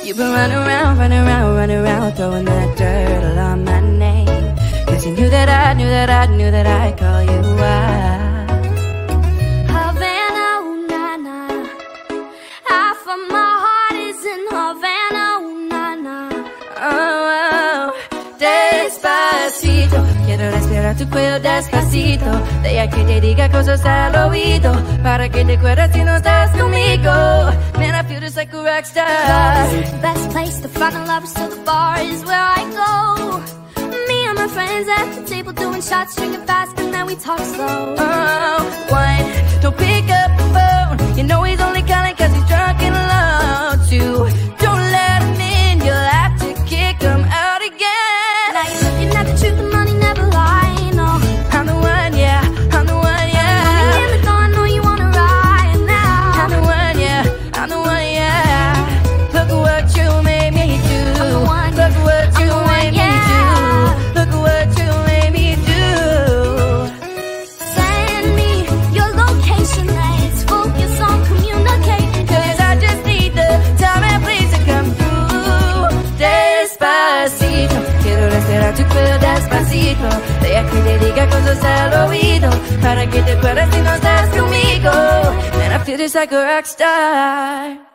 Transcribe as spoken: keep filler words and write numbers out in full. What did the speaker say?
You've been running around, running around, running around, throwing that dirt all on my name. Cause you knew that I, knew that I, knew that I'd call you out. Havana, ooh, na, na. Half of my heart is in Havana, ooh, na, na. Oh, oh, despacito, quiero respirar tu cuello despacito. Deja que te diga cosas al oído, para que te acuerdes si no estás conmigo. Man, I feel just like a rock star. The best place to find a lover, so the bar is where I go. Me and my friends at the table doing shots, drinking fast, and then we talk slow. Oh, one, don't pick up the phone. You know he's only calling cause he's drunk and alone. Two, don't let him in, you'll have to kick him out again. Now you're looking at the truth, the money never lie, no. I'm the one, yeah, I'm the one, yeah. Money in the car, I know you wanna ride now. I'm the one, yeah, I'm the one, yeah. Look at what you made me do. I'm the one, Look at what you I'm the one, made me yeah. do. Look at what you made me do. Send me your location, let's focus on communicating. Cause I just need the time and place to come through. Despacito, quiero respirar tu cuello despacito. Deja que te diga cosas al oído, para que te acuerdes si no estás conmigo. Man, I feel just like a rock star.